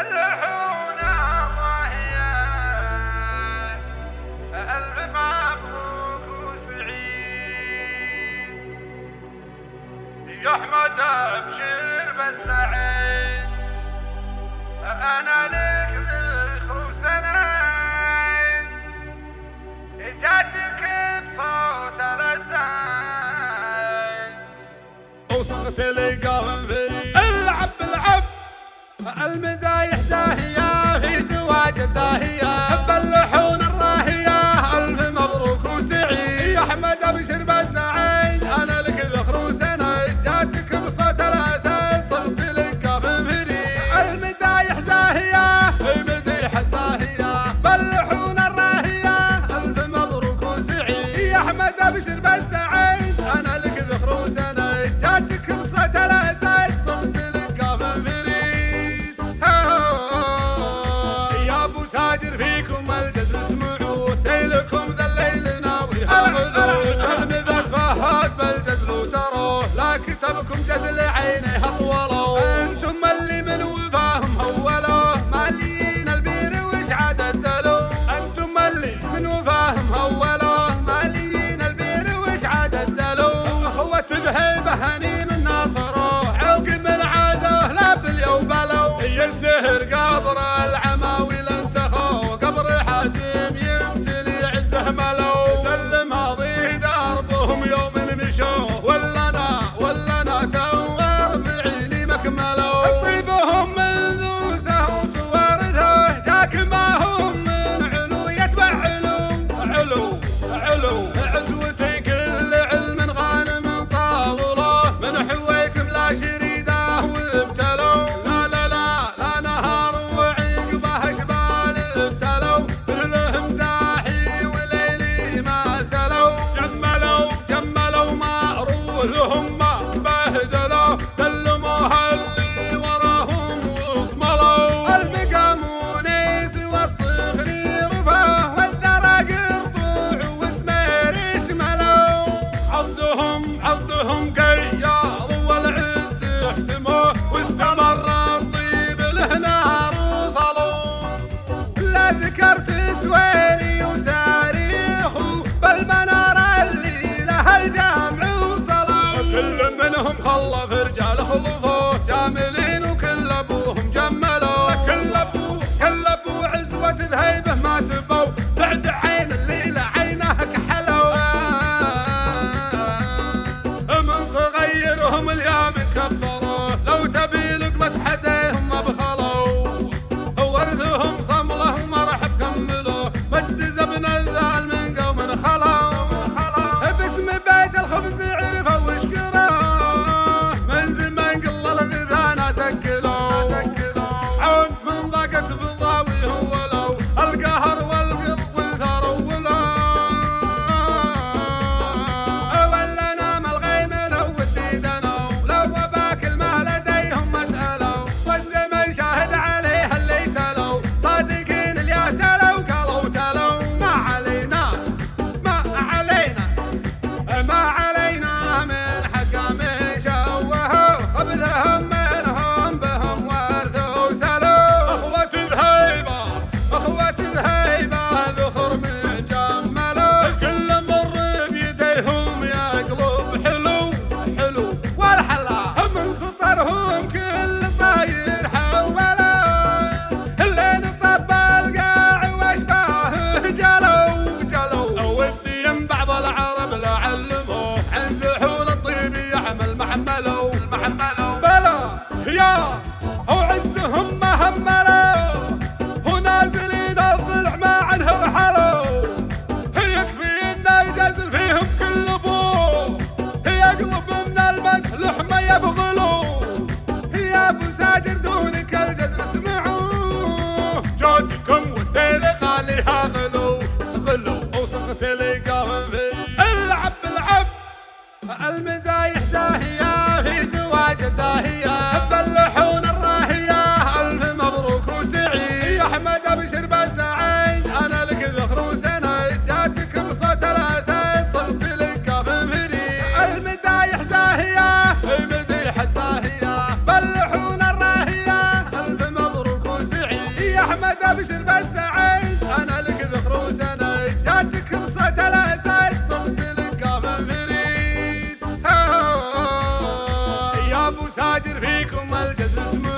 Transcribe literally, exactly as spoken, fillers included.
بلحون الراهية ألف مبروك وسعيد يا أحمد أبشر بالسعيد أنا لك ذكر وسنين جاتك بصوت الأسين وصغت لي قوم في العب العب المدايح زاهية في زواج الداهية بلحون الراهية ألف مبروك وسعيد يا أحمد أبشر بالسعيد أنا لك ذخر وسنين جاتك بصوت الأسد صغت لي قوم فريد المدايح زاهية في مديح الداهية بلحون الراهية ألف مبروك وسعيد يا أحمد أبشر بالسعيد أنا لك ذخر وسنين جاتك بصوت الأسد صغت لي قوم فريد يا أبو ساجر فيكم الجزر اسمعوا سيلكم ذا الليل ناوي هاغلوا المذات فهد بالجزل وتروه لا كتبكم جزل عينيه طولوا انتم اللي من وفاهم هولوا ماليين البير وش عاد الدلو انتم اللي من وفاهم هولوا ماليين البير وش عاد الدلو اخوة ذهيبة هني من ناصره عوق من عاده لا بليو بلو يزدهر قبر العماويل انتخوا قبر حازم يمتلي عزه ملو ذل ماضي دربهم يوم مشوا ولا انا ولا انا توار في عيني مكملوا طيبهم من ذوسه وتوارثه جاك ما هم من علو يتبع علو علو علو عزوتي كل علم غانم طاوله من حويكم لا شريده وابتلوا لا لا لا لا نهار وعقبه اشبال ابتلوا لهم داحي وليلي ما سلوا جملوا جملوا ما روحهم ما بهدلوا سلموها اللي وراهم واصملوا المقاموني سوى الصغري رفاه والذرى قرطوع وسمير شملوا عضهم عضهم قياض والعز احتموه واستمر الطيب له نار وصلوا لا ذكرت سويري وساريخو بالمنار اللي له الجامع وصلوا كل منهم خلف رجال خلفوه جاملين وكل ابوهم جملوا كل ابو كل ابو عزوة ذهيبه ما تبوا بعد عين الليلة عينه كحلوا من صغيرهم اليوم كبروه لو تبي لقمة حديهم ما بخلوا ورثهم صمله وما راح بكملوا مجد زبن الذال من قوم خلوا باسم بيت الخبز عرفوا وشكروه من زمان قل الغذانا سكلوا عود من ضاقت بالضاوي هولوا القهر والقط وثروا ولا نام الغيم لو وديدنا لو وباك المال لديهم مسألة والزمن شاهد عليه اللي تلو صادقين اللي اهتلوا قالوا تلو ما علينا ما علينا ما علينا من حكام شوهوا خبثهم منهم بهم ورثوا سلوا اخوة ذهيبة اخوة ذهيبة ذخر من جملوا الكل مر بيديهم يقلب حلو حلو والحلا من سطرهم كل طاير حوله اللين طب القاع واشباه جلو جلو ودي بعض العرب لا علموه عن زحول الطيب يحمل محملوا محملوا بلا يا هو عزهم ما هملوا هو نازلين الضلع ما عنه رحلوا يكفي ان الجزل فيهم كل ابوه يقلب من المدح لحمه يبغلوا يا ابو ساجر دونك الجزر اسمعوه جودكم وسيل غالي هاغلوا غلوا وصغت لي قوم في العب العب المدايح زاهية في زواج الداهية بلحون الراهية ألف مبروك وسعيد يا أحمد أبشر بالسعيد أنا لك ذخر وسنين جاتك بصوت الأسد صغت لك قوم فريد المدايح زاهية في مديح الداهية بلحون الراهية بالجد اسمعوا